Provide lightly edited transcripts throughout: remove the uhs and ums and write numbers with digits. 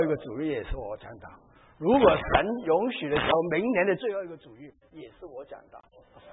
一个主日也是我讲道，如果神允许的时候，明年的最后一个主日也是我讲道，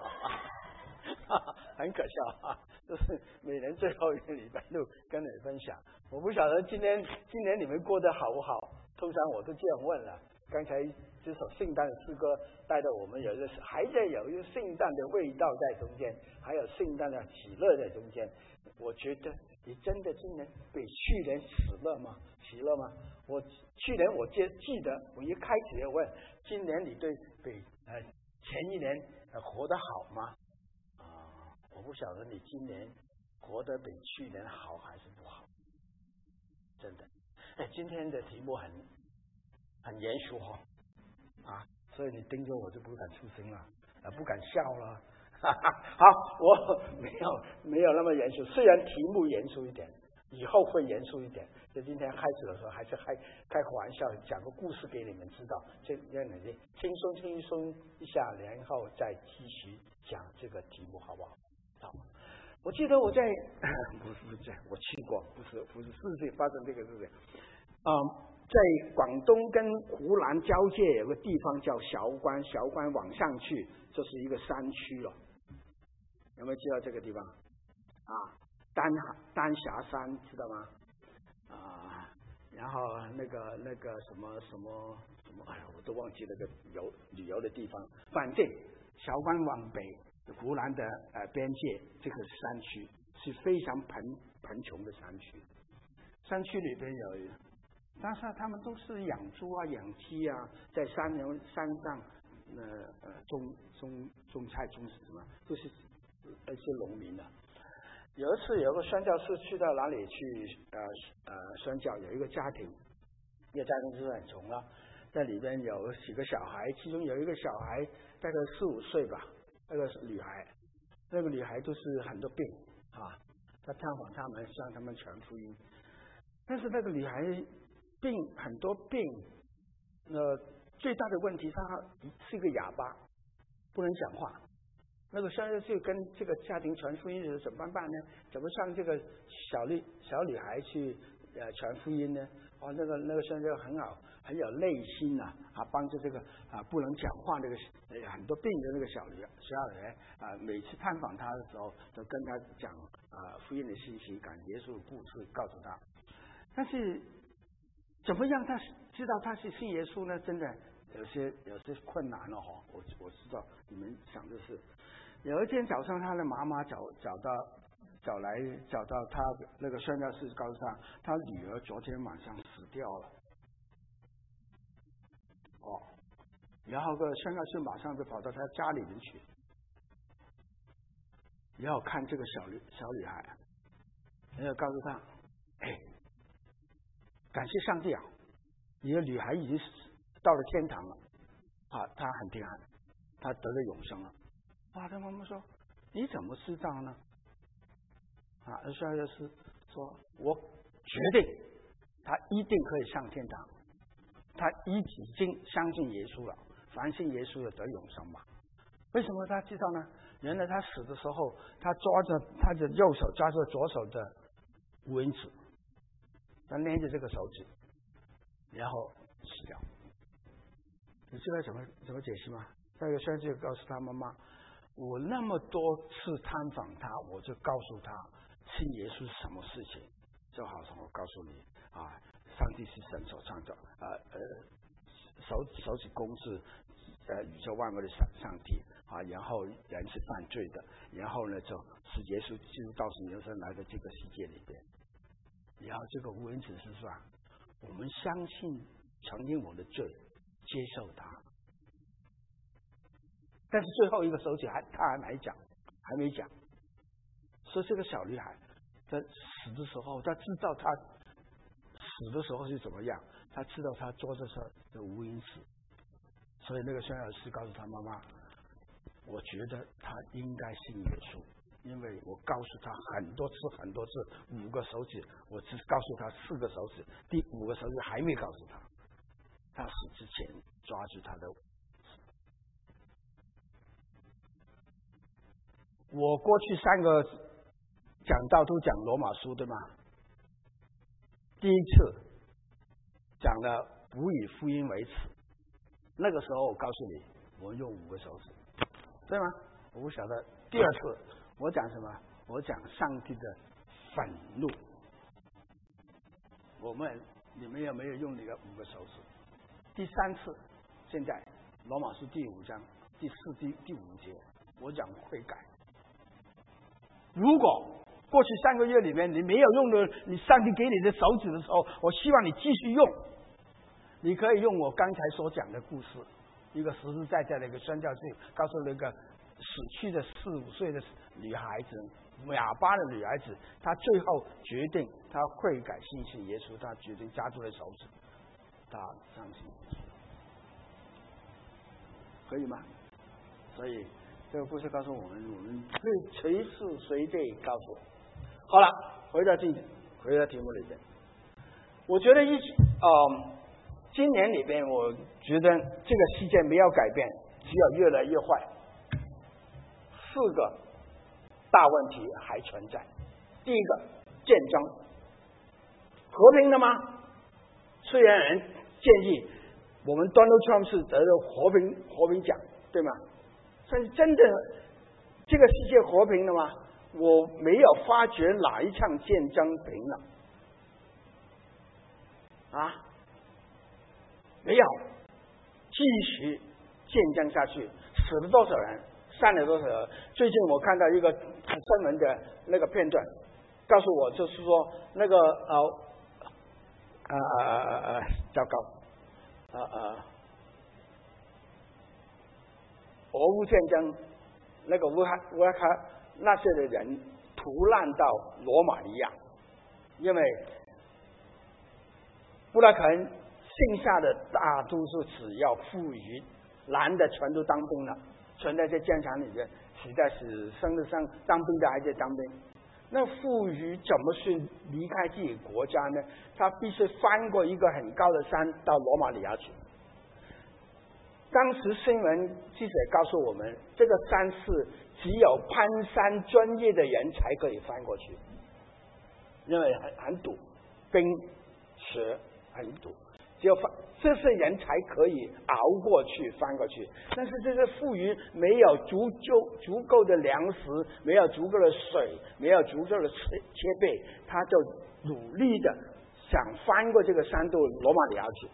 很可笑啊！就是每年最后一个礼拜六跟你分享。我不晓得今年你们过得好不好？通常我都这样问了。刚才这首圣诞的诗歌带着我们还在有一个圣诞的味道在中间，还有圣诞的喜乐在中间。我觉得你真的今年比去年喜乐吗？我去年我记得我一开始就问，今年你比前一年活得好吗？我不晓得你今年活得比去年好还是不好，真的。今天的题目很严肃所以你盯着我就不敢出声了，不敢笑了。好，我没有那么严肃，虽然题目严肃一点，以后会严肃一点。就今天开始的时候，还是开个玩笑，讲个故事给你们知道，让你们轻松一下，然后再继续讲这个题目，好不好？好，我记得我在不是我去过，不是事情发生这个事情。在广东跟湖南交界有个地方叫韶关，韶关往上去就是一个山区了。有没有知道这个地方？丹霞山知道吗？然后那个什么，我都忘记那个旅游的地方。反正韶关往北，湖南的边界这个山区是非常贫穷的山区。山区里边但是他们都是养猪养鸡在山上种菜种什么，都是一些农民的。有一次有个宣教士去到哪里去宣教，有一个家庭就是很穷了，在里边有几个小孩，其中有一个小孩大概4、5岁吧，那个女孩都是很多病他探访他们，向他们传福音。但是那个女孩很多病，最大的问题她是一个哑巴，不能讲话。那个宣教士跟这个家庭传福音的时候怎么办呢？怎么向这个小女孩去传福音呢？那个宣教士很好，很有耐心帮助这个不能讲话那个很多病的那个小女孩每次探访她的时候都跟她讲福音的信息，讲耶稣的故事，告诉她。但是怎么样他知道他是信耶稣呢？真的有些困难了我知道你们想的是，有一天早上他的妈妈找到他那个宣教士，告诉他女儿昨天晚上死掉了。然后个宣教士马上就跑到他家里面去，然后看这个小女孩，然后告诉他，感谢上帝你的女孩已经到了天堂了她很平安，她得了永生了。他妈妈说你怎么知道呢？宣教士说我决定她一定可以上天堂，她已经相信耶稣了，凡信耶稣的得永生嘛。为什么他知道呢？原来他死的时候，他抓着他的右手抓着左手的无名指，他捏着这个手指，然后死掉。你知道怎么解释吗？那个宣教士告诉他妈妈，我那么多次探访他，我就告诉他信耶稣是什么事情，就好像我告诉你上帝是神所创造手指公是宇宙万物的上帝然后人是犯罪的，然后呢就是耶稣基督道成肉身来到这个世界里边，然后这个无名指是说我们相信承认我的罪，接受他。但是最后一个手指他还没讲。所以这个小女孩在死的时候，她知道她死的时候是怎么样，她知道她捉着的无名指。所以那个宣教士告诉他妈妈，我觉得他应该信耶稣，因为我告诉他很多次5个手指，我只告诉他4个手指，第5个手指还没告诉他。他死之前抓住他的。我过去3个讲道都讲罗马书，对吗？第一次讲了不以福音为耻。那个时候我告诉你，我用5个手指，对吗？我不晓得。第二次我讲什么？我讲上帝的愤怒。你们有没有用你的5个手指？第3次，现在罗马书第5章第4、第5节，我讲悔改。如果过去3个月里面你没有用的你上帝给你的手指的时候，我希望你继续用。你可以用我刚才所讲的故事，一个实实在在的一个宣教士，告诉那个死去的4、5岁的女孩子，哑巴的女孩子，她最后决定她悔改信信耶稣，她决定夹住了手指，她相信耶稣，可以吗？所以这个故事告诉我们会随时随地告诉我。好了，回到题目里边，我觉得今年里边，我觉得这个世界没有改变，只有越来越坏。4个大问题还存在。第一个，战争，和平的吗？虽然人建议我们 Donald Trump 是得了和平奖，对吗？但是真的这个世界和平的吗？我没有发觉哪一场战争平了啊，没有，继续战争下去，死了多少人，伤了多少人。最近我看到一个新闻的那个片段，告诉我就是说那个糟糕，俄乌战争，那个乌克兰那些的人逃难到罗马尼亚，因为乌克兰剩下的大多数只要富裕，男的全都当兵了，全在这战场里面，实在是生得上当兵的还在当兵。那富裕怎么去离开自己国家呢？他必须翻过一个很高的山到罗马尼亚去。当时新闻记者告诉我们，这个山是只有攀山专业的人才可以翻过去，因为很陡，冰雪很陡，只有这些人才可以熬过去翻过去。但是这些富裕没有足够的粮食，没有足够的水，没有足够的设备，他就努力的想翻过这个山到罗马尼亚去。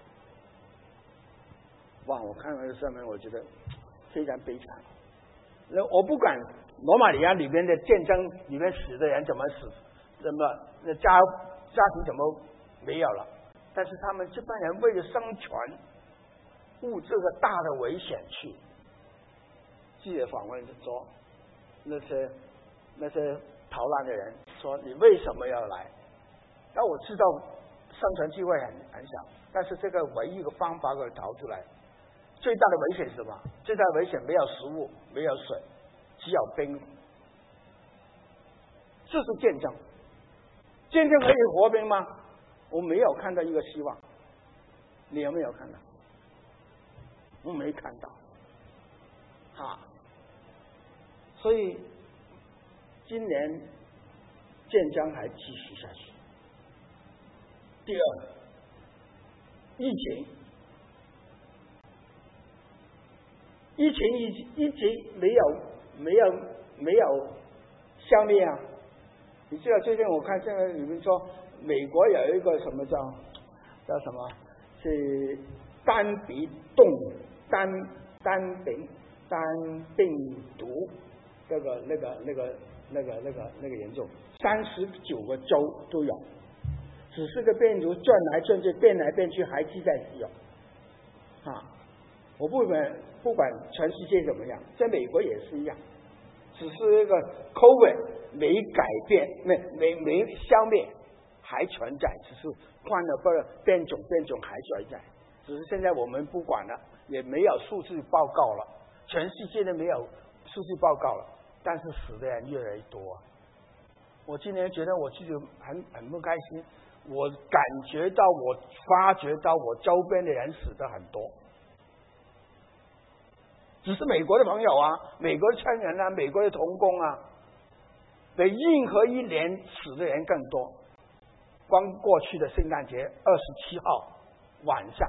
哇！我看完这上面，我觉得非常悲惨。那我不管罗马尼亚里面的战争里面死的人怎么死，那家庭怎么没有了，但是他们这帮人为了生存，冒这个大的危险去。记者访问说，那些逃难的人说：“你为什么要来？”那我知道生存机会很小，但是这个唯一一个方法可以逃出来。最大的危险是什么？最大的危险没有食物，没有水，只有冰。这是战争。战争可以和平吗？我没有看到一个希望。你有没有看到？我没看到。所以今年战争还继续下去。第二，疫情一直没有消灭啊！你知道最近我看这个里面说，美国有一个什么叫什么，是单病毒，这个严重，39个州都有，只是个病毒转来转去，变来变去，还是在使用。我不管全世界怎么样，在美国也是一样，只是那个 COVID 没改变，没消灭，还存在，只是换了变种还存在，只是现在我们不管了，也没有数字报告了，全世界都没有数字报告了，但是死的人越来越多。我今年觉得我自己很不开心，我发觉到我周边的人死的很多。只是美国的朋友啊，美国的亲人啊，美国的同工啊，比任何一年死的人更多。光过去的圣诞节27号， 晚上，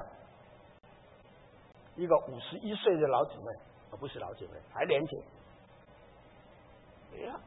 一个51岁的老姊妹，不是老姊妹，还年轻，没了。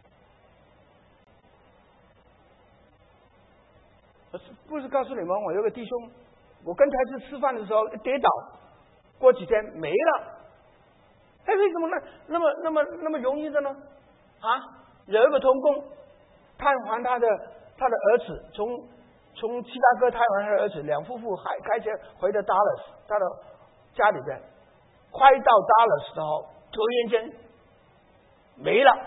我不是告诉你们，我有个弟兄，我跟他去吃饭的时候跌倒，过几天没了。哎，为什么呢？那么容易的呢？啊，有一个同工探望他的儿子，从芝加哥探望他的儿子，两夫妇还开车回到 Dallas， 他的家里边，快到 Dallas 的时候，突然间没了。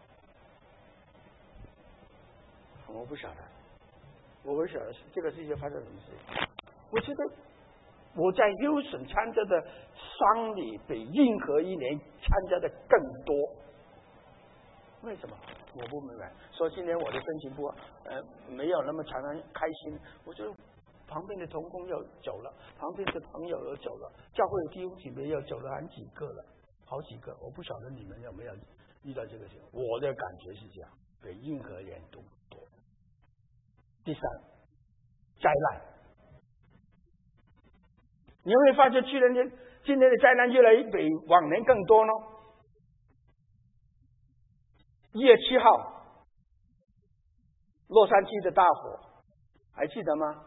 我不晓得这个世界发生什么事。我觉得我在 Houston 参加的丧礼比任何一年参加的更多。为什么？我不明白。说今年我的心情没有那么常常开心。我觉得旁边的同工又走了，旁边的朋友又走了，教会的弟兄姐妹又走了好几个。我不晓得你们有没有遇到这个情况。我的感觉是这样，比任何人都多。第三，灾难。你会发现今年的灾难越来越比往年更多呢。1月7号，洛杉矶的大火，还记得吗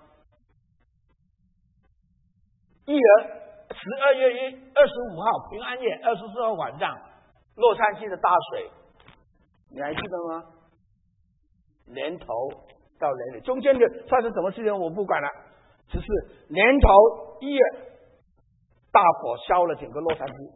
？12月25号平安夜，24号晚上，洛杉矶的大水，你还记得吗？年头到年尾，中间的发生什么事情我不管了，只是年头1月大火烧了整个洛杉矶，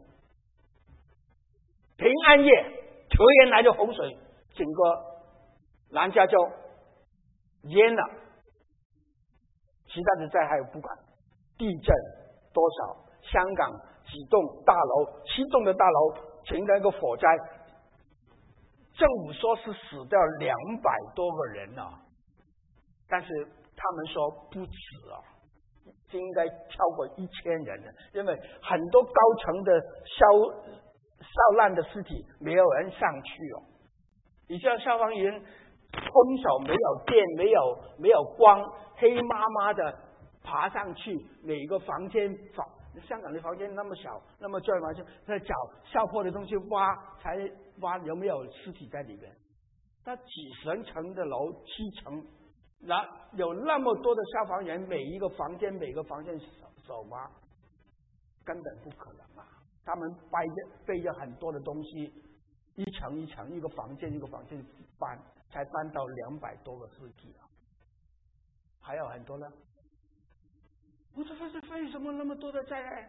平安夜突然来的洪水，整个南加州淹了，其他的灾害不管，地震多少，香港几栋大楼，7栋的大楼成了一个火灾，政府说是死掉200多个人了，但是他们说不止啊，应该超过1000人了，因为很多高层的烧烂的尸体没有人上去哦。你知道消防员空手没有电没有光，黑麻麻的爬上去每个房间，香港的房间那么小那么窄嘛，就在找烧破的东西挖有没有尸体在里面。那几十层的楼，7层，有那么多的消防员，每一个房间守吗？根本不可能啊！他们背着很多的东西，一层一层，一个房间搬，才搬到200多个尸体啊！还有很多呢。我说为什么那么多的灾害？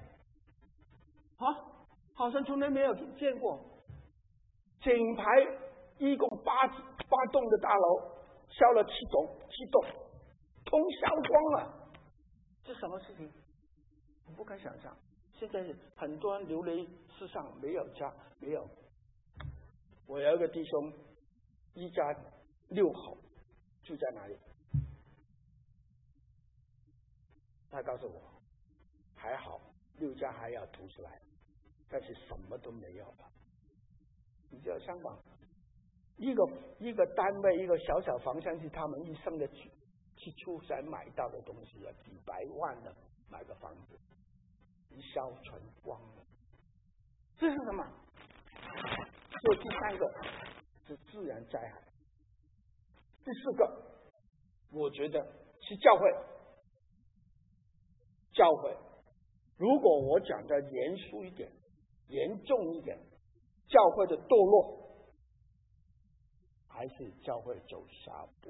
好像从来没有见过。整排一共8栋的大楼烧了7栋，通烧光了。这什么事情？我不敢想象。现在很多人流离世上，没有家，没有。我有一个弟兄，一家6口，住在哪里？他告诉我，还好6家还要吐出来，但是什么都没有了。你知道香港一个单位，一个小房间是他们一生的去出才买到的东西啊，几百万的买个房子，一烧全光了。这是什么？所以第3个是自然灾害，第4个我觉得是教会。如果我讲的严肃一点、严重一点，教会的堕落还是教会走下坡。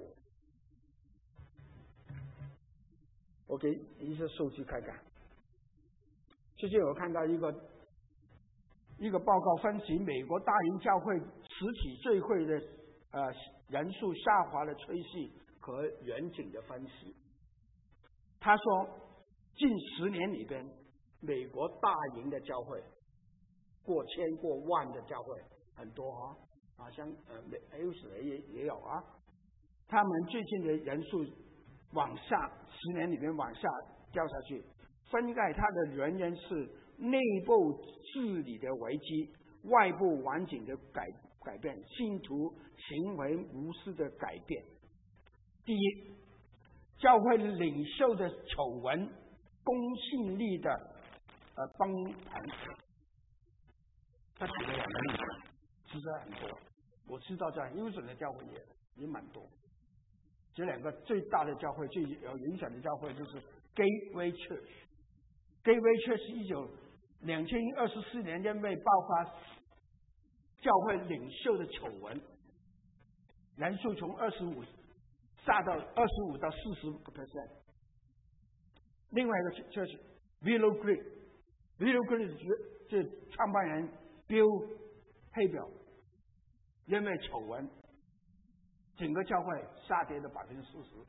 我给一些数据看看。最近我看到一个报告分析美国大型教会实体聚会的人数下滑的趋势和远景的分析。他说近10年里边，美国大型的教会，过千过万的教会很多像也有啊。他们最近的人数往下，10年里面往下掉下去。分盖它的原因是内部治理的危机，外部环境的改变，信徒行为模式的改变。第一，教会领袖的丑闻公信力的帮团，他举了2个例子，其实很多。我知道在优准的教会也蛮多。这2个最大的教会、最有影响的教会就是 Gateway Church。Gateway Church 2024年间被爆发教会领袖的丑闻，人数从25下到25到40%。另外一个就是 Willow Creek 是创办人 Bill Hybels， 因为丑闻，整个教会下跌了40%。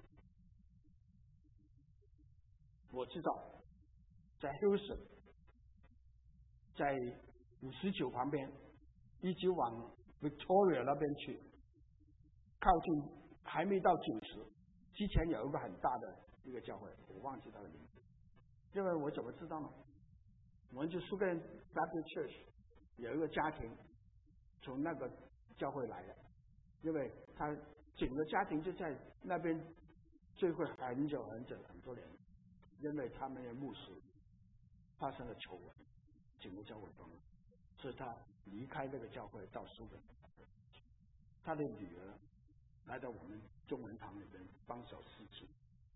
我知道，在 Houston， 在59旁边，一直往 Victoria 那边去，靠近还没到90，之前有一个很大的一个教会，我忘记它的名字。因为我怎么知道呢？我们就苏格兰 Baptist Church 有一个家庭从那个教会来的，因为他整个家庭就在那边聚会很多年，因为他们的牧师发生了丑闻，整个教会崩了，所以他离开这个教会到苏格兰。他的女儿来到我们中文堂里面帮手侍奉，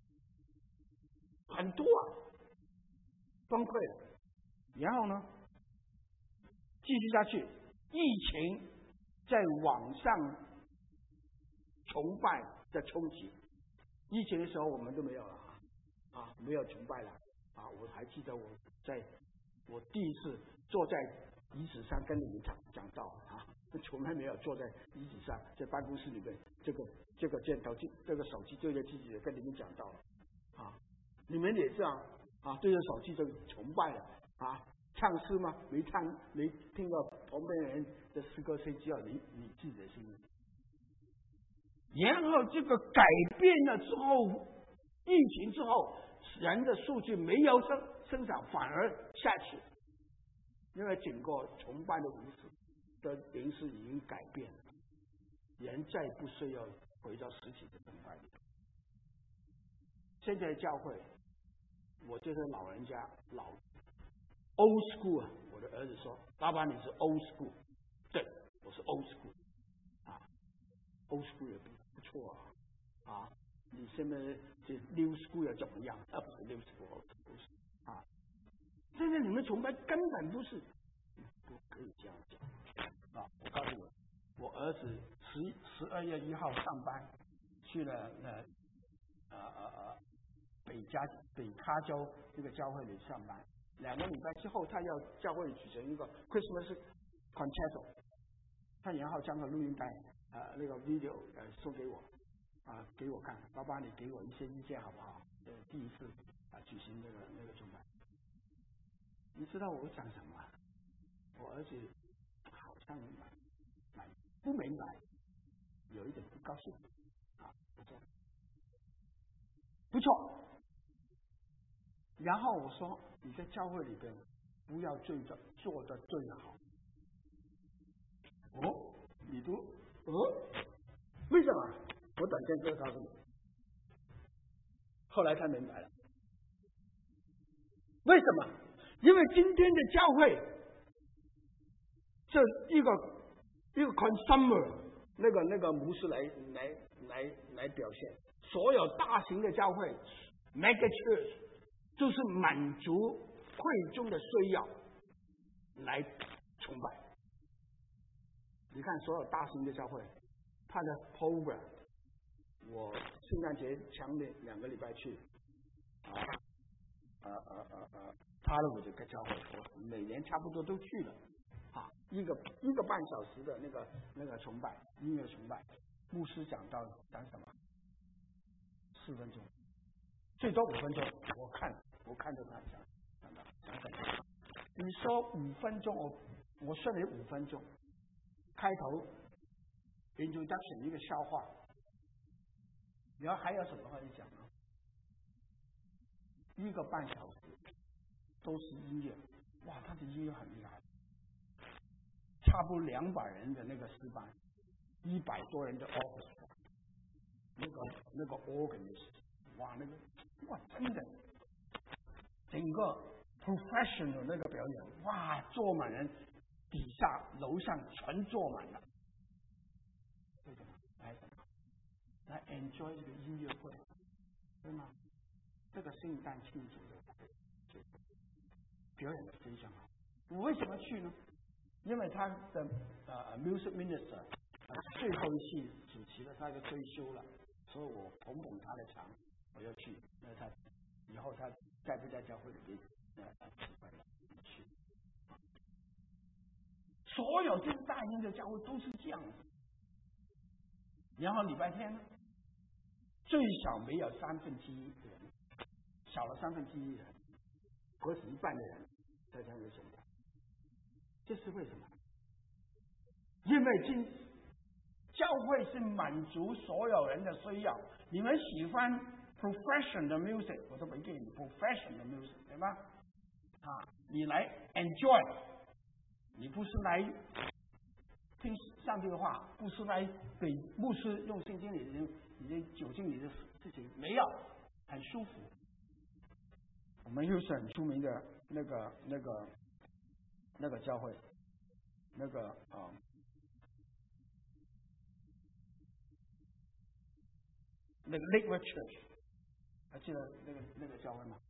很多崩溃了。然后呢，继续下去，疫情在网上崇拜的冲击。疫情的时候我们都没有了没有崇拜了我还记得我第一次坐在椅子上跟你们讲道从来没有坐在椅子上，在办公室里面这个箭头这个手机对着自己跟你们讲道你们也这样对着手机就崇拜了唱诗吗？没听到旁边人的诗歌，谁知道你自己的心意？然后这个改变了之后，疫情之后，人的数据没有生长，反而下去，因为整个崇拜的形式已经改变了，人再不需要回到实体的崇拜里。现在教会，我这个老人家old school 我的儿子说：“爸爸，你是 old school。”对，我是 old school。old school 也不错你现在这 new school 要怎么样？不是 new school， 不是现在你们崇拜根本不是，不可以这样讲我告诉你，我儿子12月1号上班去了北卡州这个教会里上班。2个礼拜之后，他要教会举行一个 Christmas Concerto， 他然后将个录音带那个 video 送给我给我看，爸爸你给我一些意见好不好？第一次举行那个崇拜，你知道我讲什么我儿子好像不明白，有一点不高兴不错。然后我说你在教会里边不要做的最好。你都为什么？我短线就告诉你。后来他明白了，为什么？因为今天的教会这一个 consumer 那个模式来表现，所有大型的教会 mega church 就是满足会众的需要来崇拜。你看所有大型的教会，它的 program， 我圣诞节前面2个礼拜去他的我这个教会，我每年差不多都去了一个半小时的那个崇拜，音乐崇拜，牧师讲什么4分钟，最多5分钟，我看着他讲你说5分钟，我算你5分钟，开头 introduction 一个笑话，然后还有什么话你讲1个半小时都是音乐，哇，他的音乐很厉害，差不多200人的那个诗班，100多人的 orchestra， 那个 organist， 哇，真的整个 professional 那个表演，哇，坐满人，底下楼上全坐满了。为什么？来什么？来 enjoy 这个音乐会，对吗？这个圣诞庆祝的表演的非常好。我为什么去呢？因为他的music minister 最后一期主持了，他就退休了，所以我捧他的场，我要去。那他以后他在不在教会里面指挥了去。所有这大英的教会都是这样子。然后礼拜天呢，最少没有1/3的人，少了1/3的人，或是一半的人在教会生活。这是为什么？因为教会是满足所有人的需要。你们喜欢 professional music， 我都没给你 professional music， 对吗？你来 enjoy， 你不是来听上帝的话，不是来给牧师用圣经里的你的酒精里的事情，没有，很舒服。我们又是很出名的那个教会，那个Lakewood Church， 还记得那个教会吗？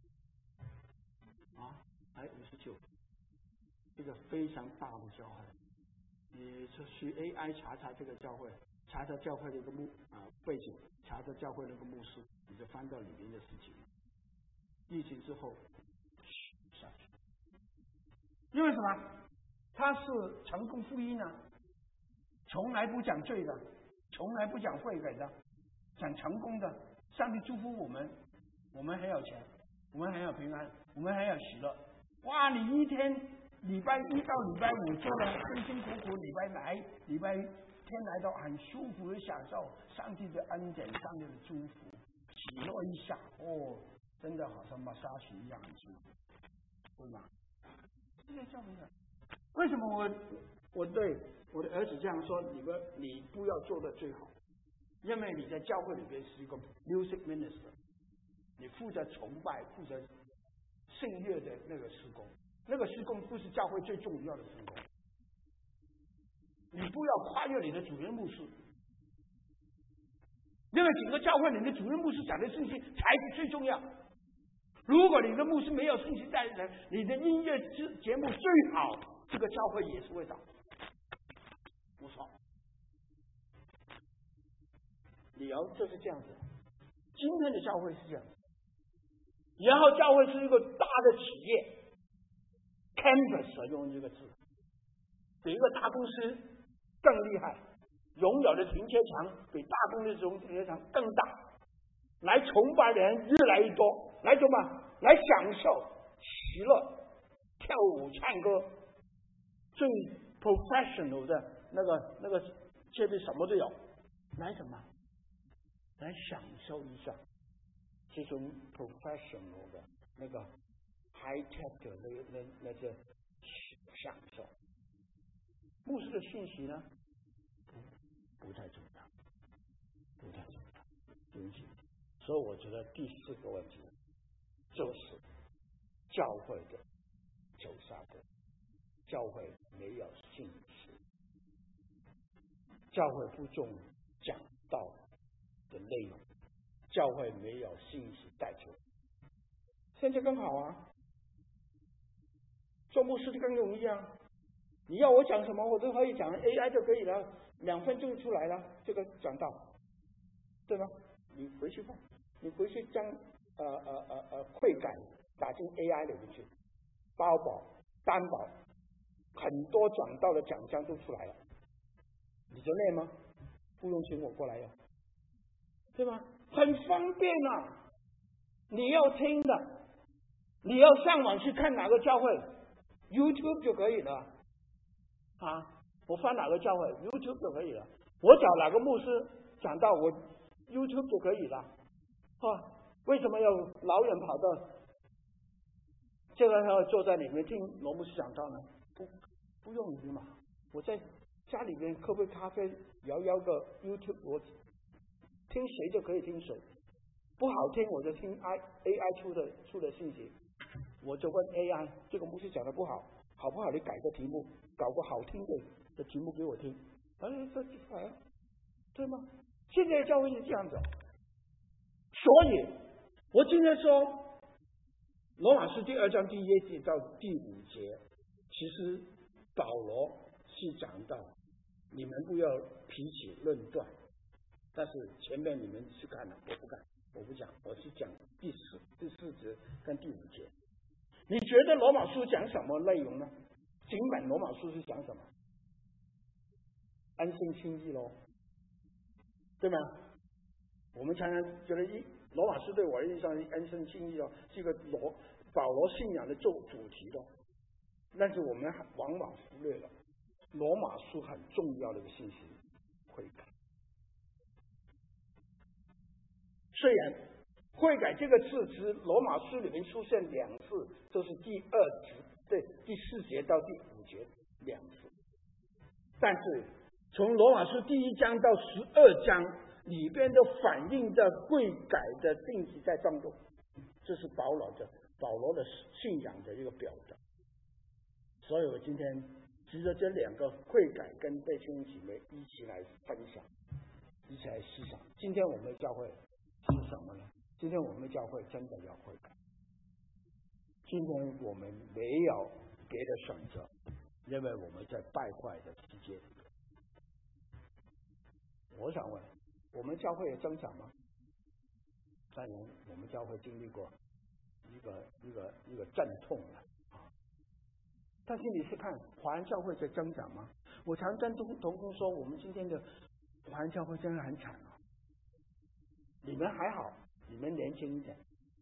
还59，这个非常大的教会。你去 AI 查这个教会，查教会的一个背景，查教会那个牧师，你就翻到里面的事情。疫情之后下去，因为什么？他是成功福音呢，从来不讲罪的，从来不讲悔改的，讲成功的。上帝祝福我们，我们很有钱，我们很有平安，我们很有喜乐。哇！你一天礼拜1到礼拜5做了辛辛苦苦，礼拜天来到很舒服的享受上帝的恩典，上帝的祝福，喜乐一下，真的好像massage一样很舒服，对吗？这些教会的，为什么我对我的儿子这样说？你不要做的最好，因为你在教会里边是一个 music minister， 你负责崇拜，负责圣乐的那个事工，那个事工不是教会最重要的事工。你不要跨越你的主任牧师，因为整个教会你的主任牧师讲的信息才是最重要。如果你的牧师没有信息带人，你的音乐节目最好，这个教会也是会倒。我说，理由就是这样子。今天的教会是这样，然后教会是一个大的企业 ，campus 用这个字，比一个大公司更厉害，拥有的停车场比大公司停车场更大，来崇拜的人越来越多，来什么？来享受喜乐，跳舞唱歌，最 professional 的那个这边什么都有，来什么？来享受一下这种 professional 的那个 high tech 的那些享受。牧师的信息呢，不太重要，不太重要。所以我觉得第4个问题就是教会的走下坡，教会没有信息，教会不重讲道的内容，教会没有信息带出。现在更好啊，做牧师就更容易啊！你要我讲什么，我都可以讲 ，AI 就可以了，2分钟出来了，这个讲道，对吗？你回去看，你回去将会改打进 AI 里面去，包保、担保，很多讲道的奖章都出来了，你就练吗？不用请我过来呀，对吧？很方便啊！你要听的，你要上网去看哪个教会 ，YouTube 就可以了。我翻哪个教会 ，YouTube 就可以了。我找哪个牧师讲到我 YouTube 就可以了。为什么要老远跑到这个时候坐在里面听罗牧师讲道呢？不用你嘛，我在家里面喝杯咖啡，摇个 YouTube， 我听谁就可以听谁，不好听我就听 AI 出的信息， 我就问 AI， 这个牧师讲的不好，好不好？你改个题目，搞个好听的题目给我听。这就来了，对吗？现在的教会是这样子。所以，我今天说罗马书第2章第1节到第5节，其实保罗是讲到你们不要彼此论断，但是前面你们去看了，我不看，我不讲，我是讲第4节跟第5节。你觉得罗马书讲什么内容呢？尽管罗马书是讲什么？安身心意咯，对吗？我们常常觉得罗马书对我的印象是安身心意哦，这个保罗信仰的主题咯。但是我们往往忽略了罗马书很重要的一个信息，悔改。虽然悔改这个字词罗马书里面出现2次，就是第4节到第5节2次，但是从罗马书第1章到12章里边都反映着悔改的定义在当中，这是保罗的信仰的一个表达。所以我今天藉着这2个悔改跟被弟兄姐妹一起来分享，一起来思想。今天我们的教会是什么呢？今天我们的教会真的要悔改。今天我们没有别的选择，因为我们在败坏的世界里面。我想问，我们教会有增长吗？当然，我们教会经历过一个阵痛了。但是你是看华人教会在增长吗？我常跟同工说，我们今天的华人教会真的很惨啊。你们还好，你们年轻一点，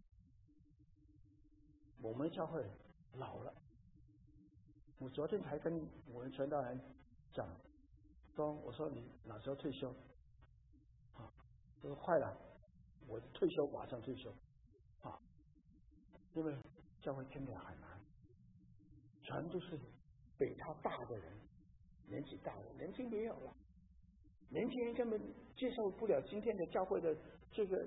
我们教会老了。我昨天才跟我们传道人讲，我说你哪时候退休？他说快了，我退休马上退休啊！因为教会真的很难，全都是比他大的人，年纪大了，年轻没有了，年轻人根本接受不了今天的教会的这个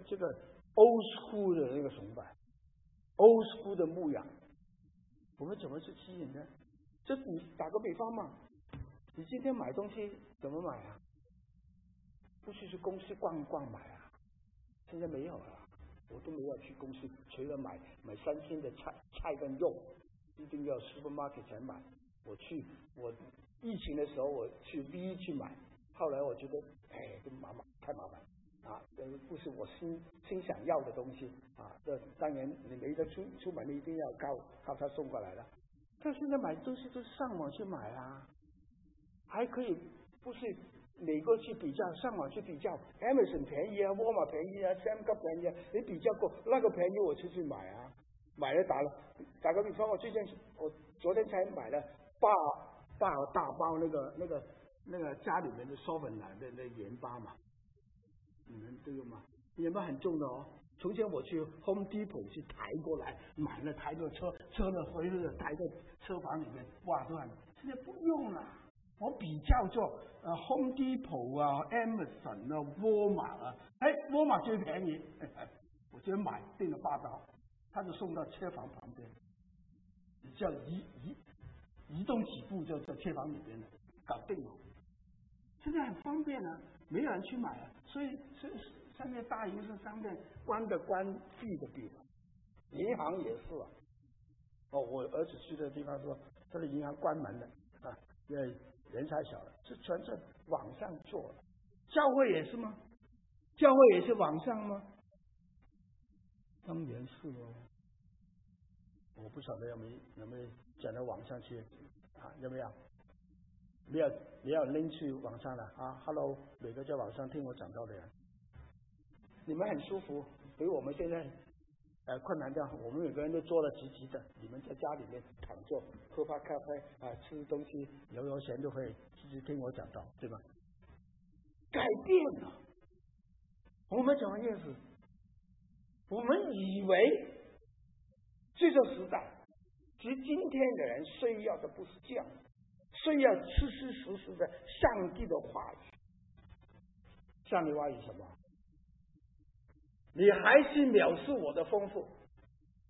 old school 的那个崇拜 ，old school 的牧养，我们怎么去吸引呢？这你打个比方嘛，你今天买东西怎么买啊？不是去公司逛逛买啊？现在没有了，我都没有去公司，除了买3鲜的菜跟肉，一定要 supermarket 才买。我疫情的时候我去 V 去买，后来我觉得太麻烦啊，不是我心想要的东西啊。这当然你没得出门，你一定要靠他送过来了。但现在买东西都上网去买啊，还可以不是每个去比较，上网去比较 ，Amazon 便宜啊，沃尔玛便宜啊 ，Samco 便宜啊，你比较过那个便宜我就去买啊，买了打个比方，我昨天才买了大包那个家里面的烧粉奶的那盐巴嘛，你们都有吗？盐巴很重的哦。从前我去 Home Depot 去抬过来，买了抬个车呢回来抬在车房里面，哇，都很。现在不用了。我比较做Home Depot 啊 ，Amazon 啊，沃尔玛啊，沃尔玛最便宜，我今天订了8包，他就送到车房旁边，叫移动几步就在车房里边了，搞定了。现在很方便啊，没有人去买啊，所以上面大营是商店关的关，闭的闭，银行也是啊。我儿子去的地方说，他的银行关门了啊，因为人太少了，这全是网上做的。教会也是吗？教会也是网上吗？当然是哦。我不晓得有没有讲到网上去啊？有没有？没有拎去网上了啊 ？Hello， 每个在网上听我讲到的人，你们很舒服，比我们现在困难掉。我们每个人都坐得直直的，你们在家里面躺着喝咖啡啊，吃东西悠闲就可以直接听我讲到，对吧？改变了，我们怎么认识？我们以为这个时代，其实今天的人需要的不是这样，需要实实的上帝的话语。上帝话语什么？你还是藐视我的丰富，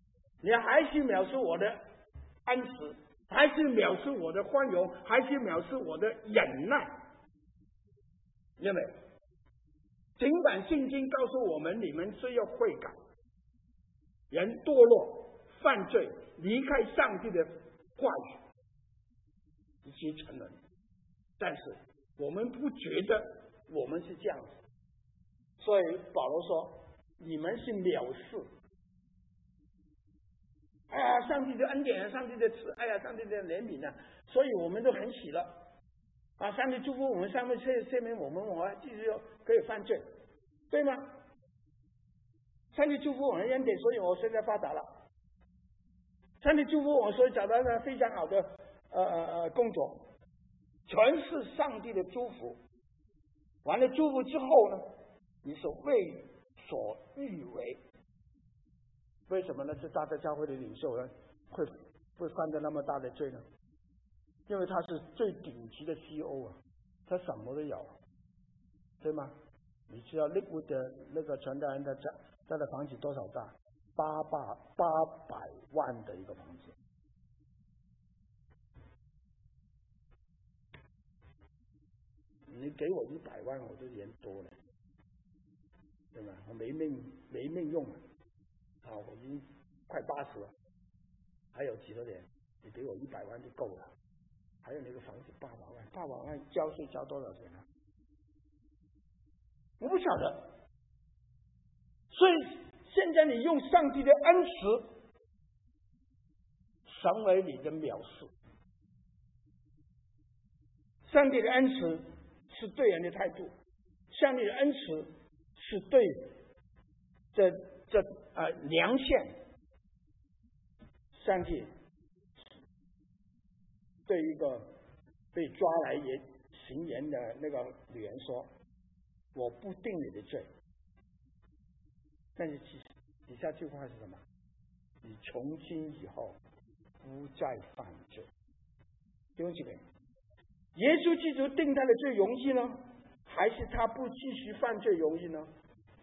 你还是藐视我的恩慈，还是藐视我的宽容，还是藐视我的忍耐。因为尽管圣经告诉我们，你们需要悔改，人堕落犯罪，离开上帝的话语，一些承认，但是我们不觉得我们是这样子，所以保罗说你们是藐视。哎呀，上帝的恩典啊，上帝的慈爱啊，上帝的怜悯啊，所以我们都很喜乐啊！上帝祝福我们，上帝赦免我们，我继续可以犯罪，对吗？上帝祝福我们恩典，所以我现在发达了。上帝祝福我，所以找到了非常好的工作，全是上帝的祝福。完了祝福之后呢，你是为所欲为。为什么呢？这大的教会的领袖呢，会犯的那么大的罪呢？因为他是最顶级的 CEO 啊，他什么都有，对吗？你知道 Liquid 的那个传道人的他的房子多少大？800万的一个房子。你给我100万，我就嫌多了，对吗？我没命用了。我已经快80了，还有几多年？你给我100万就够了。还有那个房子800万交税交多少钱呢？我不晓得。所以现在你用上帝的恩慈成为你的藐视。上帝的恩慈是对人的态度，上帝的恩慈是对良善。上帝对一个被抓来行言的那个女人说：“我不定你的罪。”但是底下句话是什么？你从今以后不再犯罪。弟兄姐妹，耶稣基督定他的罪容易呢，还是他不继续犯罪容易呢？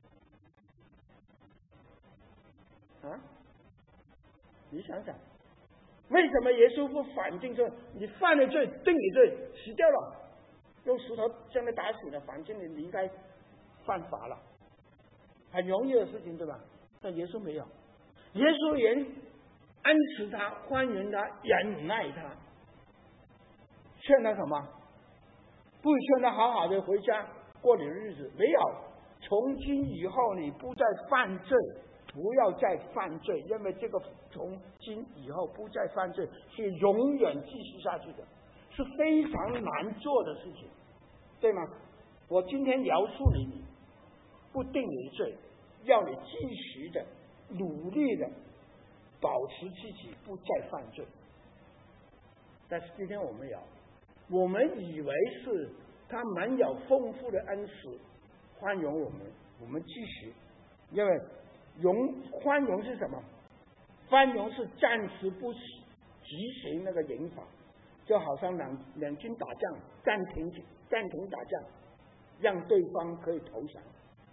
你想想，为什么耶稣不反定说你犯了罪，定你罪，死掉了，用石头将他打死了，反正你离开犯法了，很容易的事情，对吧？但耶稣没有，耶稣连恩慈他、欢迎他、忍耐他，劝他什么？不劝他好好的回家过你的日子，没有。从今以后你不再犯罪，不要再犯罪，因为这个从今以后不再犯罪是永远继续下去的，是非常难做的事情，对吗？我今天饶恕你，不定你的罪，要你继续的努力的保持自己不再犯罪。但是今天我们有，我们以为是他蛮有丰富的恩慈宽容我们，我们继续，因为宽容是什么？宽容是暂时不执行那个刑罚，就好像两军打仗暂停打仗，让对方可以投降。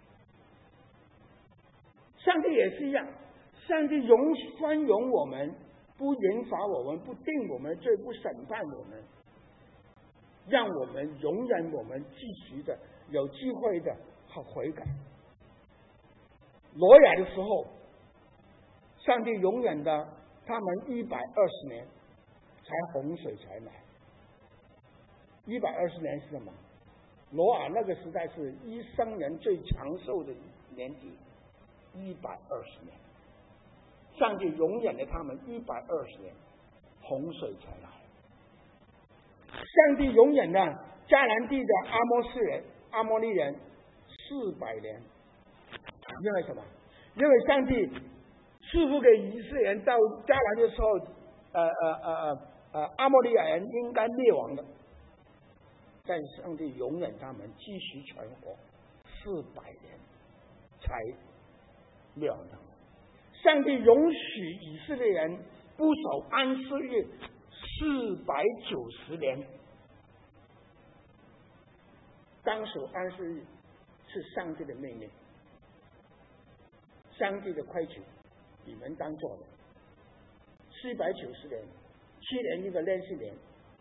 上帝也是一样，上帝宽容我们，不刑罚我们，不定我们罪，不审判我们，让我们容忍我们继续的有机会的好悔改。挪亚的时候，上帝容忍的他们120年，才洪水才来。120年是什么？挪亚那个时代是一生人最长寿的年纪，120年。上帝容忍了他们120年，洪水才来。上帝容忍了迦南地的阿摩利人400年，因为什么？因为上帝赐福给以色列人到迦南的时候，阿摩利亚人应该灭亡的，但是上帝容忍他们继续存活400年，才灭亡他们。上帝容许以色列人不守安息日490年。当守安息日是上帝的命令，上帝的规矩，你们当做的。 790年，7年一个连续年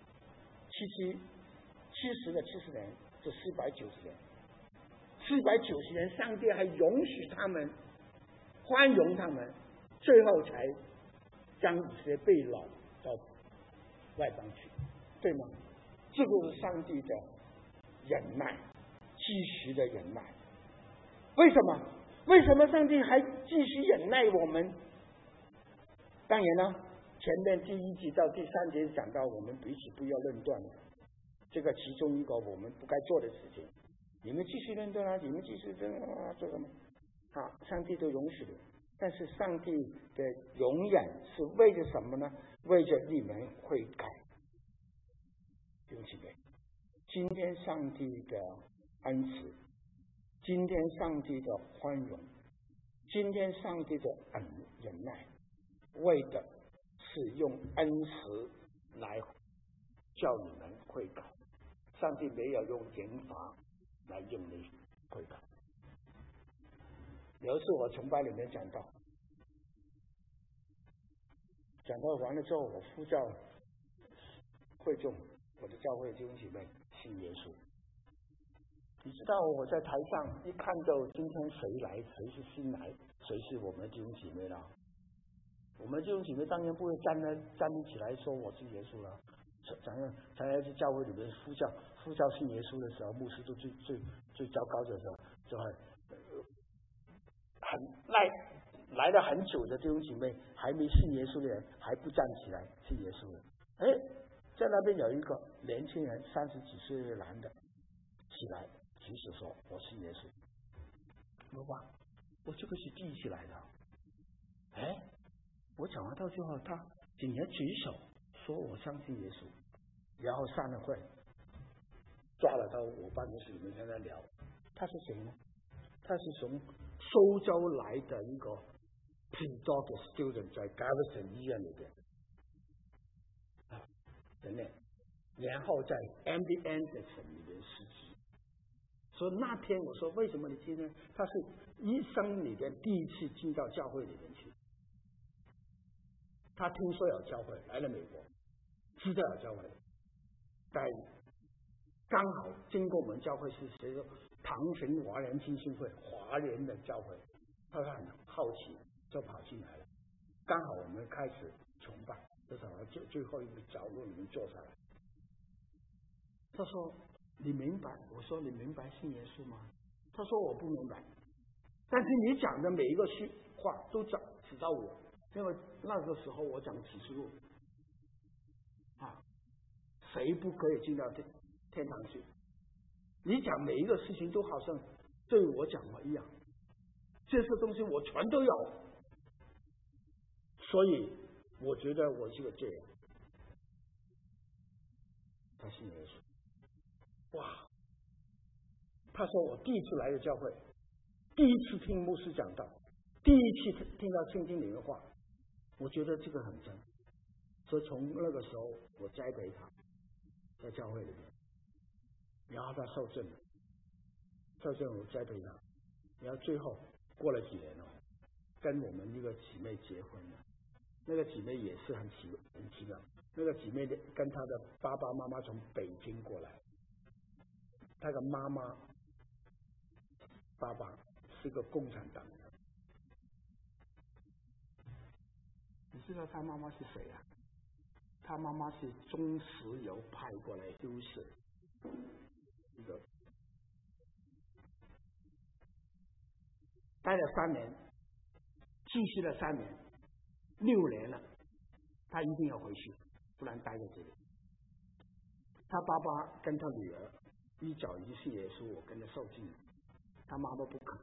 ，70的70年，就490年。490年，上帝还容许他们，宽容他们，最后才将以色列被掳到外邦去，对吗？这个是上帝的忍耐，继续的忍耐。为什么？为什么上帝还继续忍耐我们？当然呢，前面第1节到第3节讲到我们彼此不要论断，这个其中一个我们不该做的事情。你们继续论断啊，你们继续做什么？上帝都容许的，但是上帝的容忍是为了什么呢？为了你们悔改。弟兄姊妹，今天上帝的恩慈，今天上帝的宽容，今天上帝的忍耐，为的是用恩慈来叫你们悔改。上帝没有用严罚来用你悔改。有一次我崇拜里面讲到完了之后，我呼叫会众，我的教会弟兄姐妹信耶稣。你知道我在台上一看到今天谁来，谁是新来，谁是我们的弟兄姐妹了。我们弟兄姐妹当然不会站立起来说我是耶稣了。常常在教会里面呼叫信耶稣的时候，牧师都最糟糕的时候，就很来了很久的弟兄姐妹，还没信耶稣的人还不站起来信耶稣的。在那边有一个年轻人30几岁的男的起来举手说我信耶稣。我这个是第一起来的。我讲完到最后，他竟然举手说我相信耶稣，然后散了会，抓了到我办公室里面跟他聊。他是谁呢？他是从苏州来的一个 P.Doc 的 student， 在 Garrison 医院里边，然后在 MD Anderson 里面实习。所以那天我说为什么你今天？他是一生里边第一次进到教会里面去。他听说有教会，来了美国，知道有教会，但刚好经过我们教会是谁说唐城华人基金会华人的教会，他很好奇就跑进来了。刚好我们开始崇拜，就找到最后一个角落里面坐下来。他说你明白？我说你明白信耶稣吗？他说我不明白，但是你讲的每一个话都指到我，因为那个时候我讲启示录谁不可以进到天堂去？你讲每一个事情都好像对我讲的一样，这些东西我全都有，所以我觉得我是个罪人。他信耶稣，他说我第一次来的教会，第一次听牧师讲道，第一次听到圣经里的话，我觉得这个很真，所以从那个时候我栽培他，在教会里面，然后他受证了，我栽培他，然后最后过了几年跟我们一个姊妹结婚了。那个姊妹也是很奇妙，那个姊妹跟她的爸爸妈妈从北京过来，她的爸爸是个共产党人。你知道她妈妈是谁啊？她妈妈是中石油派过来丢水，一个待了3年，继续了3年，6年了，他一定要回去，不然待在这里。他爸爸跟他女儿一早已经信耶稣，我跟他受浸，他妈妈不肯。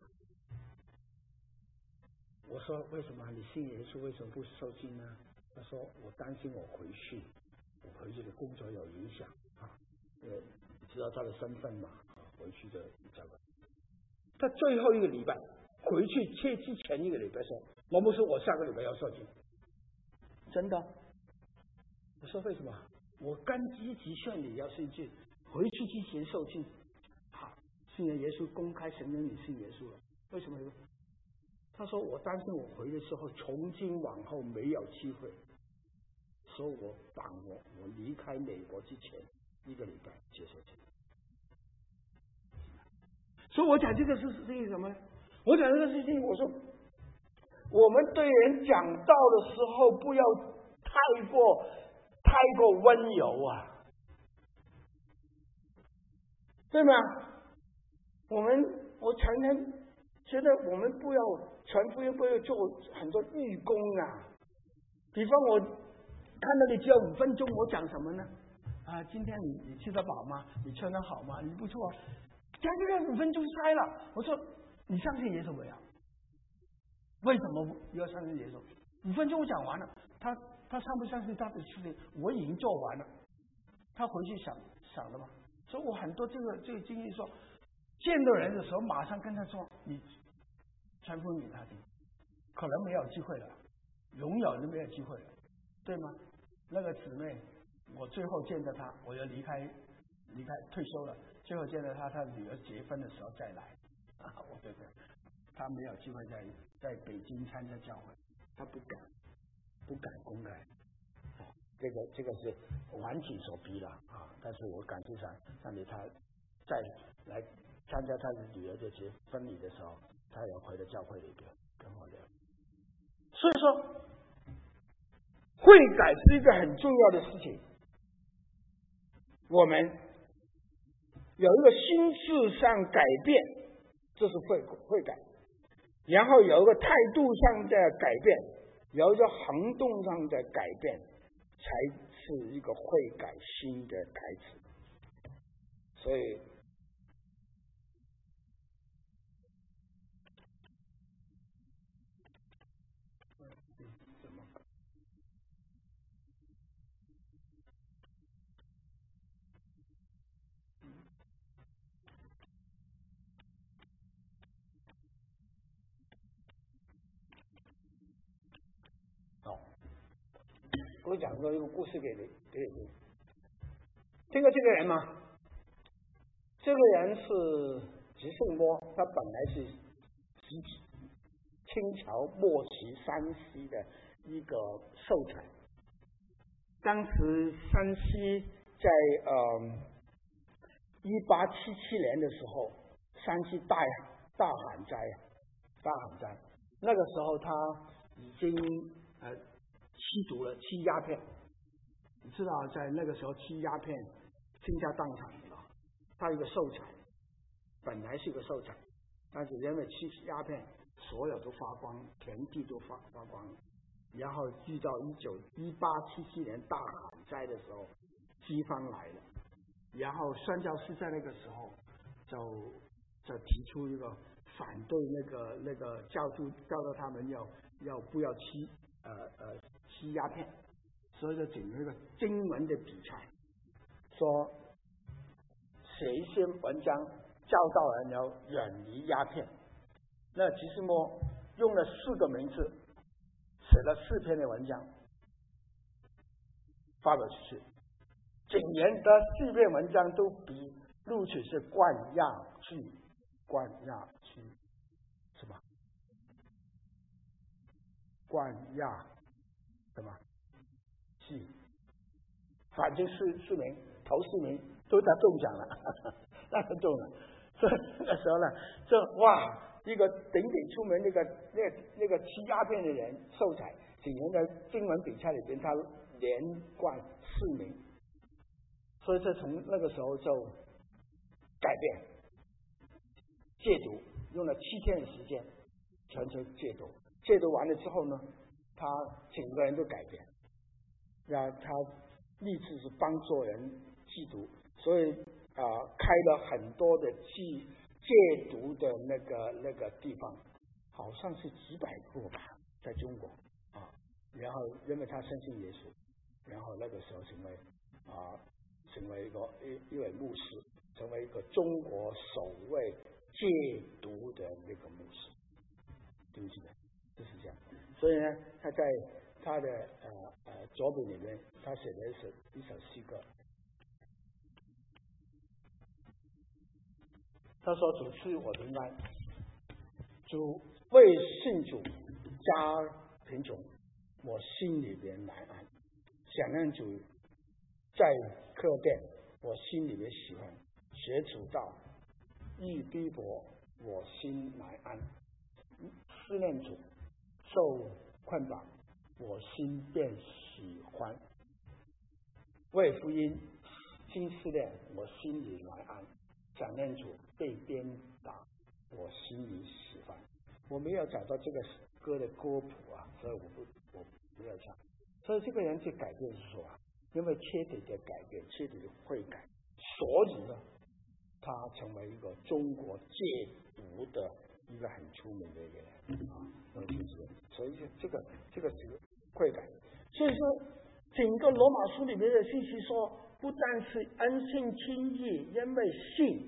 我说为什么你信耶稣为什么不受浸呢？他说我担心我回去的工作有影响你知道他的身份嘛回去的这个。他最后一个礼拜回去之前一个礼拜说，我不是我下个礼拜要受浸。真的？我说为什么？我刚积极劝你要信主，回去之前受浸，信了耶稣，公开承认你信耶稣了。为什么？他说我担心我回的时候，从今往后没有机会说我把我离开美国之前1个礼拜接受这个。所以我讲这个是什么呢？我讲这个事情，我说我们对人讲道的时候，不要太过温柔啊，对吗？我常常觉得我们不要传福音，不要做很多义工啊。比方我看到你只有5分钟，我讲什么呢？今天你吃得饱吗？你穿得好吗？你不错啊。讲这个5分钟塞了。我说你相信耶稣没有？为什么要相信耶稣？5分钟我讲完了，他相不相信他的事情我已经做完了，他回去想了吧。所以我很多这个经历说，见到人的时候马上跟他说你传福音给他听，可能没有机会了，永远都没有机会了，对吗？那个姊妹，我最后见到她，我要离开退休了，最后见到她女儿结婚的时候再来我对不对？她没有机会在北京参加教会，她不敢公开这个是完己所逼了但是我感谢上帝，他再来参加他的女儿的婚礼的时候，他也回到教会里边跟我聊。所以说悔改是一个很重要的事情，我们有一个心智上改变，这是悔改，然后有一个态度上的改变，有一个行动上的改变，才是一个悔改心的开始。所以我讲过一个故事给你听过这个人吗？这个人是吉颂波，他本来是清朝末期山西的一个秀才。当时山西在1877年的时候，山西大旱灾，那个时候他已经吸鸦片，你知道在那个时候吸鸦片倾家荡产的。他一个秀才，本来是一个秀才，但是因为吸鸦片，所有都发光，田地都发光，然后遇到1877年大旱灾的时候，饥荒来了，然后宣教士在那个时候就提出一个反对那个教导他们要不要吸鸦片，所以就整了一个经文的比赛，说写一些文章教导人要远离鸦片。那吉颂波用了4个名字写了4篇的文章发表出去，竟然的4篇文章都比录取是冠亚军什么冠亚什么剧，反正4名头4名都他中奖了那他中了。所以那时候呢，这哇一个鼎鼎出名那个吸鸦片的人秀才，竟然在经文比赛里边他连冠4名，所以这从那个时候就改变戒毒，用了7天的时间全程戒毒，戒毒完了之后呢，他整个人都改变，让他立志是帮助人戒毒，所以开了很多的戒毒的那个地方，好像是几百个吧，在中国然后因为他相信耶稣，然后那个时候成为一位牧师，成为一个中国首位戒毒的那个牧师，对不起的，就是这样。所以呢，他在他的作品里面，他写了一首诗歌，他说：“主赐我平安，主为信主加贫穷，我心里边难安。 想念主，在客店，我心里面喜欢；学主道，易逼迫，我心乃安。思念主，受捆绑，我心便喜欢。为福音经思念，我心里来安；想念主，被鞭打，我心里喜欢。我没有找到这个歌的歌谱啊，所以我没有唱。所以这个人去改变是说啊，因为彻底的改变，彻底的悔改，所以呢，他成为一个中国戒毒的一个很出名的一个人啊，所以这个悔改。所以说，整个罗马书里面的信息说，不但是恩信轻易，因为信，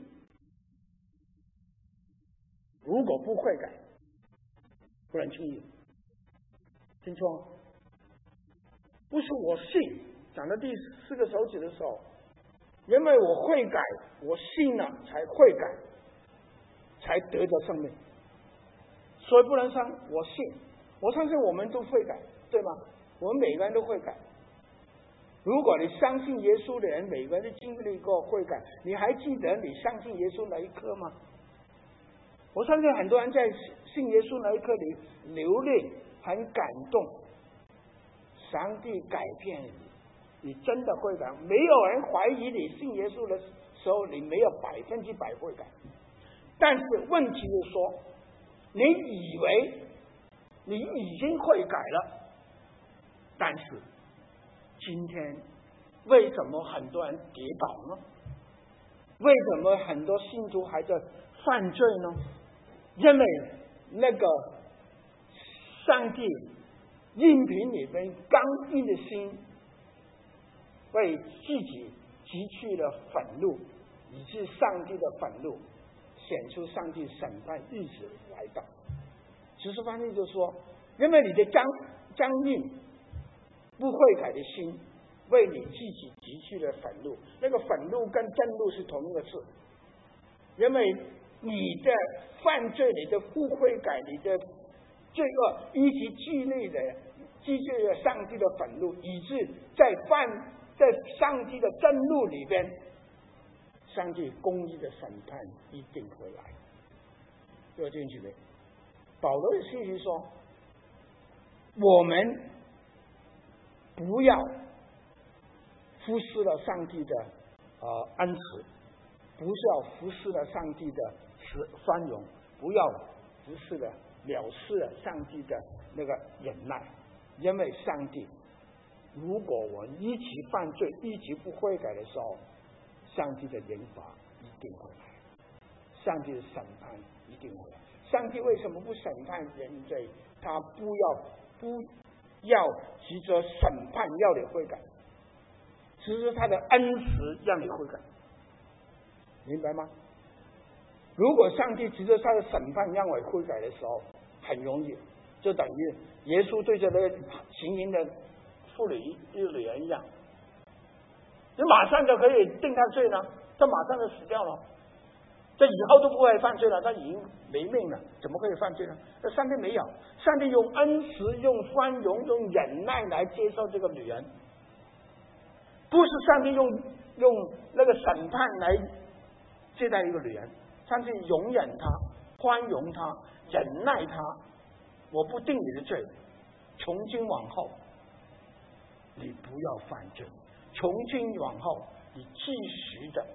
如果不悔改，不能轻易。听错？不是我信，讲到第4个手指的时候，因为我悔改，我信了才悔改，才得着生命。所以不能说我信，我相信我们都悔改，对吗？我们每个人都悔改。如果你相信耶稣的人，每个人都经历过悔改，你还记得你相信耶稣那一刻吗？我相信很多人在信耶稣那一刻里流泪，很感动。上帝改变你，你真的悔改。没有人怀疑你信耶稣的时候你没有100%悔改，但是问题是说，你以为你已经悔改了，但是今天为什么很多人跌倒呢？为什么很多信徒还在犯罪呢？因为那个上帝应凭你们刚硬的心，为自己积蓄了愤怒，以致上帝的愤怒显出上帝审判日子来到。其实翻译就是说，因为你的刚硬不悔改的心，为你自己积蓄了愤怒。那个愤怒跟震怒是同一个字，因为你的犯罪，你的不悔改，你的罪恶，以及积聚了上帝的愤怒，以致在上帝的震怒里边，上帝公义的审判一定会来。各位弟兄姐妹，保罗的信息说，我们不要忽视了上帝的恩慈，不是要忽视了上帝的宽容，不要忽视了藐视了上帝的那个忍耐。因为上帝，如果我一起犯罪，一起不悔改的时候，上帝的刑罚一定会来，上帝的审判一定会来。上帝为什么不审判人罪？他不要急着审判要你悔改，只是他的恩慈让你悔改，明白吗？如果上帝急着他的审判让我悔改的时候，很容易，就等于耶稣对着那个行淫的妇女一个女人一样，你马上就可以定他罪了，他马上就死掉了，这以后都不会犯罪了，他已经没命了，怎么可以犯罪呢？那上帝没有，上帝用恩慈、用宽容、用忍耐来接受这个女人，不是上帝用那个审判来接待一个女人，上帝容忍她、宽容她、忍耐她。我不定你的罪，从今往后你不要犯罪，从今往后你继续的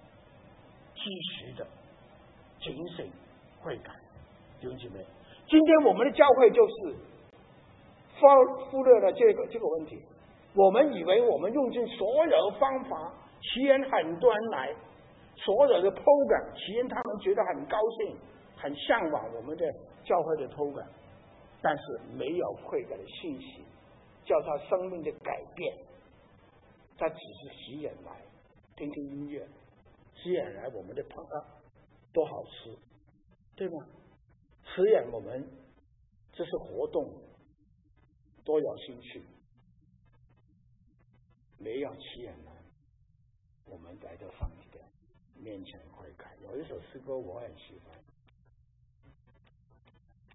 警醒悔改。弟兄姐妹，今天我们的教会就是忽略了这个问题。我们以为我们用尽所有的方法，其人很多人来，所有的 program， 其人他们觉得很高兴，很向往我们的教会的 program， 但是没有悔改的信息，叫他生命的改变，他只是吸引来听听音乐，吸引来我们的朋友多好吃，对吗？吸引我们这是活动多有兴趣，没有吸引来我们来到上帝的面前悔改。有一首诗歌我很喜欢，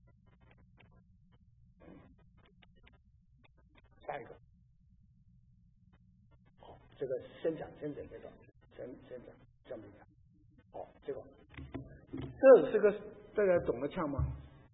下一个， 这个先讲这个，先讲这么讲。哦，这是这个懂得唱吗？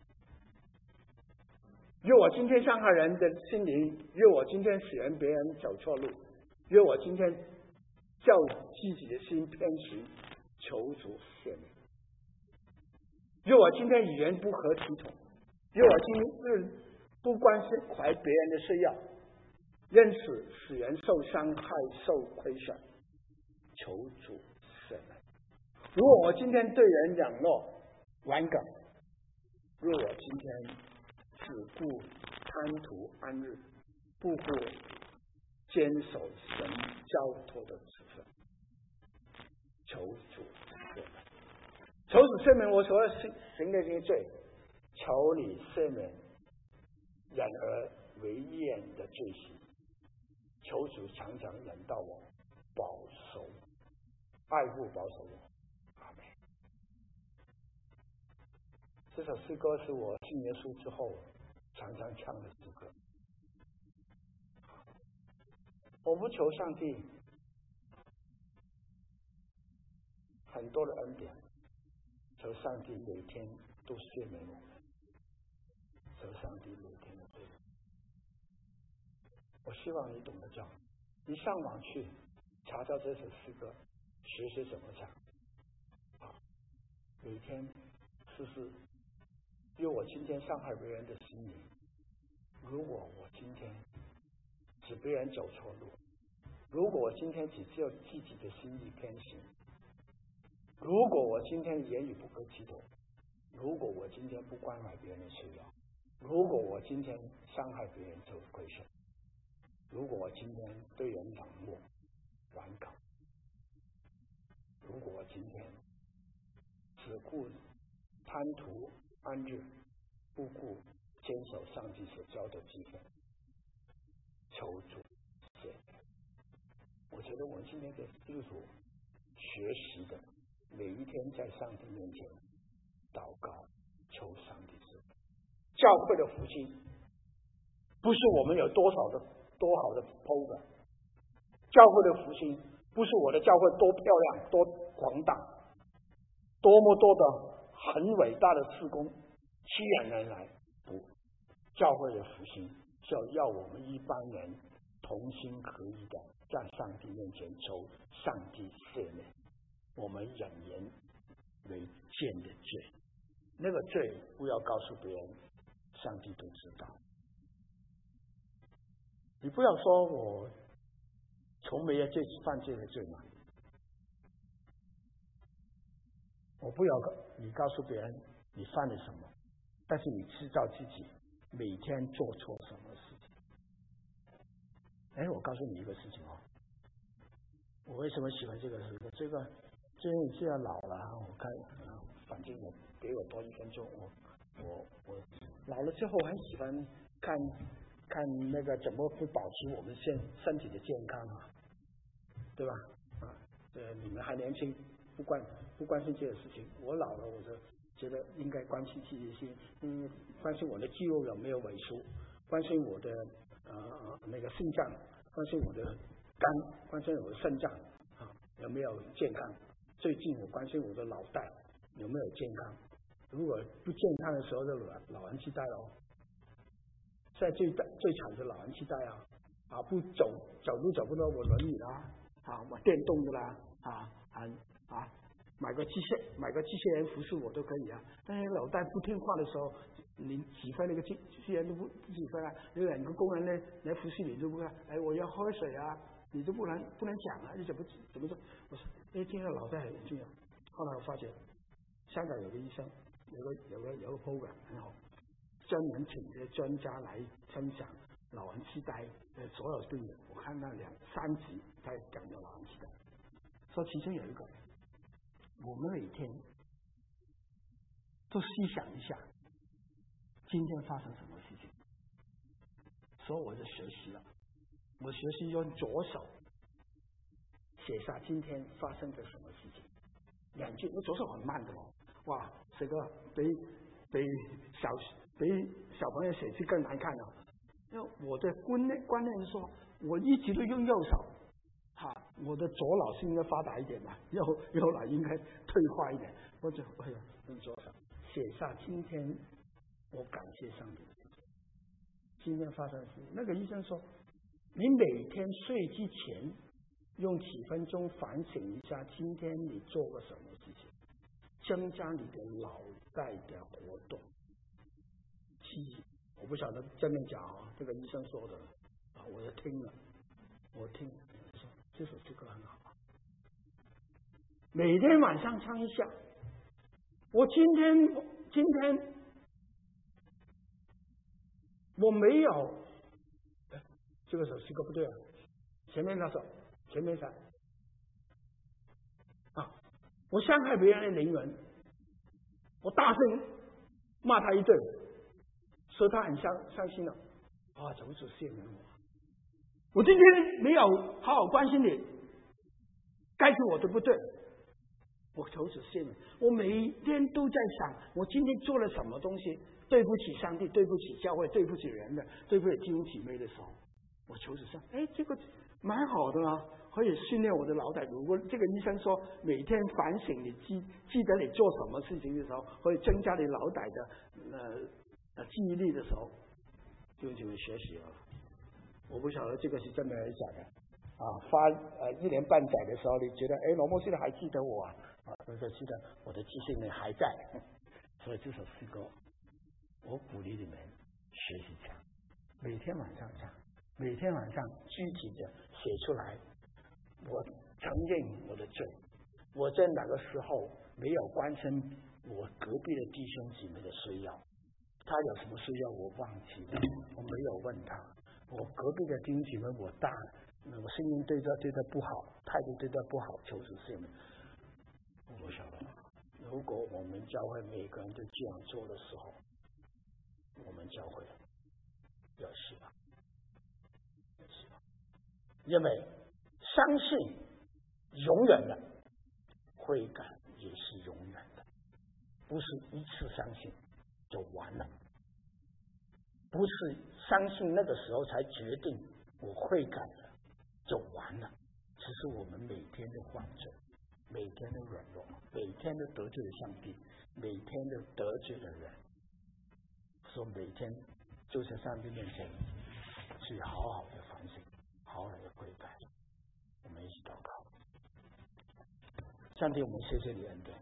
若我今天伤害人的心灵，若我今天使人别人走错路，若我今天叫自己的心偏行，求主赦免。若我今天与人不合体统，若我今日不关心怀别人的需要，因此使人受伤害、受亏损，求主赦免。如果我今天对人冷落、顽梗，若我今天只顾贪图安逸，不顾坚守神交托的职分，求主赦免。求主赦免我所行的这些罪，求你赦免忍而为厌的罪行，求主常常引导我，保守爱护保守我。阿们。这首诗歌是我信耶稣之后常常唱的诗歌。我不求上帝很多的恩典，求上帝每天都赦免我们，求上帝每天的罪。我希望你懂得讲，你上网去查到这首诗歌，学怎么讲。每天试试，若我今天伤害别人的心灵，如果我今天使别人走错路，如果我今天只有自己的心意偏行，如果我今天言语不可体统，如果我今天不关怀别人的需要，如果我今天伤害别人受亏损，如果我今天对人冷漠顽梗，如果我今天只顾贪图安逸，不顾坚守上帝所交的职分，求主赦免。我觉得我们今天的基督徒学习的，每一天在上帝面前祷告，求上帝赦免。教会的复兴不是我们有多好的 program， 教会的复兴不是我的教会多漂亮多广大，多么多的很伟大的事工吸引人来，不，教会的复兴就要我们一般人同心合意的在上帝面前求上帝赦免我们忍言为贱的罪，那个罪不要告诉别人，上帝都知道。你不要说我从没有这次犯罪的罪嘛，我不要你告诉别人你犯了什么，但是你知道自己每天做错什么事情。我告诉你一个事情我为什么喜欢这个诗歌？这个既然老了，我看反正我给我多1分钟，我老了之后很喜欢看那个怎么会保持我们身体的健康对吧？你们还年轻，不关心这个事情。我老了，我就觉得应该关心自己的心，关心我的肌肉有没有萎缩，关心我的那个心脏，关心我的肝，关心我的肾脏有没有健康。最近我关心我的脑袋有没有健康。如果不健康的时候，就老人痴呆现在最惨的老人痴呆不走路走不到我轮椅啦我电动的啦买个机器人服侍我都可以但是脑袋不听话的时候，你几分那个机器人都不几分有两个工人来服侍你都不看，我要喝水你都不能讲你怎么做？我说听到脑袋很重要。后来我发觉香港有个医生有个 program 很好，专门请这些专家来分享老人痴呆的所有病人。我看到3集他讲到老人痴呆，说其中有一个，我们每天都思想一下今天发生什么事情。所以我就学习了，我学习用左手写下今天发生的什么事情，2句，我左手很慢的哇，这个比小朋友写字更难看因为我的观念说，我一直都用右手我的左脑是应该发达一点嘛，右脑应该退化一点。我就用左手写下今天我感谢上帝，今天发生的事。那个医生说，你每天睡之前用几分钟反省一下今天你做过什么事情，增加你的脑袋的活动记忆。我不晓得正面讲啊，这个医生说的啊，我也听了，我说这首诗歌很好，每天晚上唱一下。我今天我没有，这个首诗歌不对啊，前面那首前面三啊，我伤害别人的灵魂，我大声骂他一顿，说他很伤心了啊，求主赦免我。我今天没有好好关心你，该是我的不对，我求主赦免。我每天都在想，我今天做了什么东西对不起上帝，对不起教会，对不起人的，对不起弟兄姐妹的时候，我求主上，这个蛮好的啊，可以训练我的脑袋。如果这个医生说每天反省你记得你做什么事情的时候，会增加你脑袋的记忆力的时候，弟兄姐妹学习了。我不晓得这个是真的还是假的啊！发1年半载的时候，你觉得罗牧师还记得我啊？我就记得我的记性呢还在，所以这首诗歌，我鼓励你们学习唱，每天晚上唱，每天晚上具体的写出来。我承认我的罪，我在哪个时候没有关心我隔壁的弟兄姐妹的需要，他有什么需要我忘记了，我没有问他。我隔壁的弟兄姐妹，我声音对他不好，态度对他不好，求主赦免。我晓得，如果我们教会每个人都这样做的时候，我们教会有希望，因为相信永远的，悔改也是永远的，不是一次相信就完了。不是相信那个时候才决定我悔改了就完了，只是我们每天的犯罪，每天的软弱，每天的得罪了上帝，每天的得罪了人，所以每天就在上帝面前去好好的反省，好好的悔改。我们一起祷告。上帝，我们谢谢你恩典，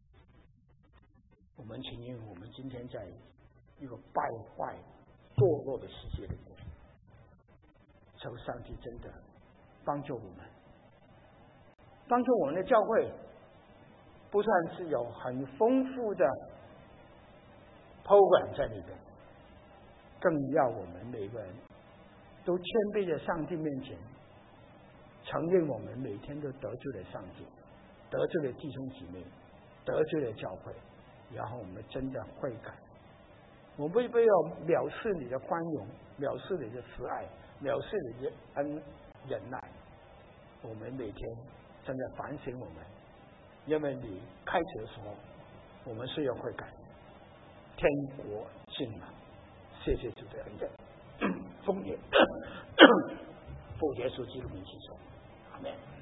我们承认我们今天在一个败坏堕落的世界里面，求上帝真的帮助我们，帮助我们的教会不但是有很丰富的 program 在里面，更要我们每个人都谦卑在上帝面前，承认我们每天都得罪了上帝，得罪了弟兄姊妹，得罪了教会，然后我们真的悔改。我们不要藐视你的宽容，藐视你的慈爱，藐视你的忍耐。我们每天真的反省我们，因为你开始的时候，我们是要悔改，天国近了。谢谢主的恩典，奉耶稣基督名祈求，阿们。